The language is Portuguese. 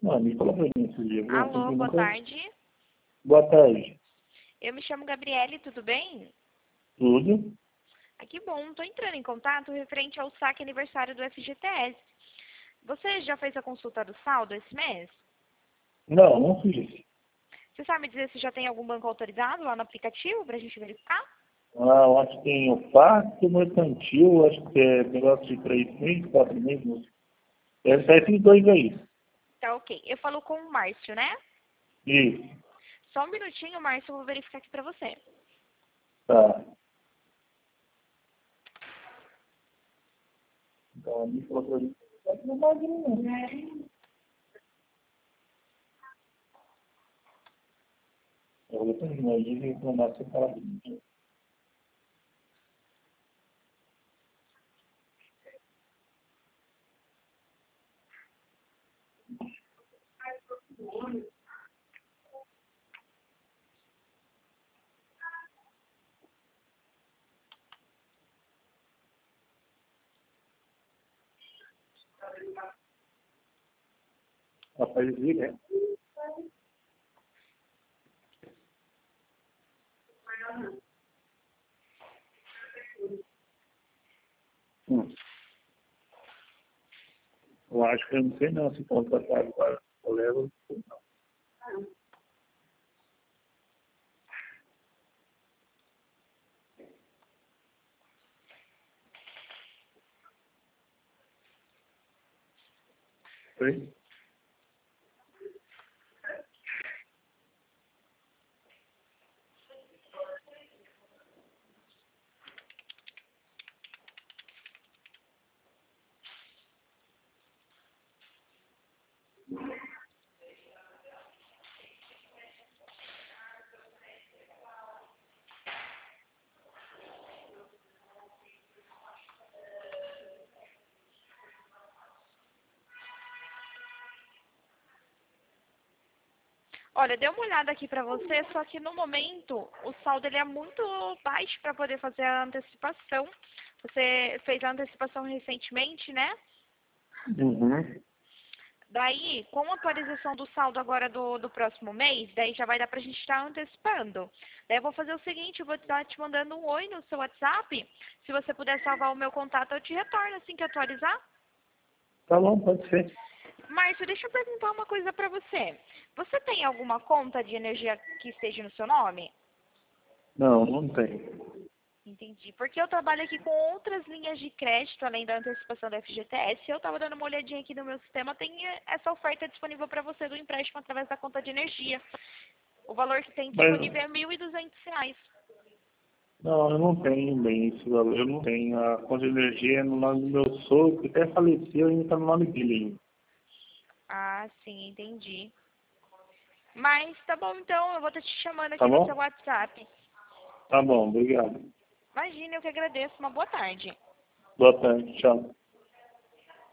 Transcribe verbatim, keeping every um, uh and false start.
Não, me fala pra mim esse dia. Viu? Alô, boa Nunca... tarde. Boa tarde. Eu me chamo Gabriele, tudo bem? Tudo? Ah, que bom, estou entrando em contato referente ao saque aniversário do F G T S. Você já fez a consulta do saldo esse mês? Não, não fiz. Você sabe me dizer se já tem algum banco autorizado lá no aplicativo para a gente verificar? Ah, eu acho que tem o Pacto Mercantil, acho que é negócio de três meses, quatro meses. Deve ser esses dois aí. Tá ok. Eu falo com o Márcio, né? Isso. Só um minutinho, Márcio, eu vou verificar aqui para você. Tá. Então, me falou pra mim. Não pode não. Eu vou terminar aí e reclamar sem falar disso. Rapaz, ele é. Hum. Eu acho que eu não sei não se contratar agora. Eu levo. Não. Foi? Olha, dei uma olhada aqui para você, só que no momento o saldo ele é muito baixo para poder fazer a antecipação. Você fez a antecipação recentemente, né? Uhum. Daí, com a atualização do saldo agora do, do próximo mês, daí já vai dar pra gente estar antecipando. Daí eu vou fazer o seguinte, eu vou estar te mandando um oi no seu WhatsApp. Se você puder salvar o meu contato, eu te retorno assim que atualizar. Tá bom, pode ser. Márcio, deixa eu perguntar uma coisa pra você. Você tem alguma conta de energia que esteja no seu nome? Não, não tem. Entendi. Porque eu trabalho aqui com outras linhas de crédito, além da antecipação da F G T S. Eu estava dando uma olhadinha aqui no meu sistema, tem eh, essa oferta disponível para você do empréstimo através da conta de energia. O valor que tem Mas, disponível é mil e duzentos reais. não, eu não tenho bem esse valor. Eu não tenho. A conta de energia é no nome do meu sogro, que até faleceu e ainda está no nome dele ainda. Ah, sim, entendi. Mas tá bom então, eu vou estar te chamando Tá aqui no seu bom? WhatsApp. Tá bom, obrigado. Imagina, eu que agradeço. Uma boa tarde. Boa tarde, tchau.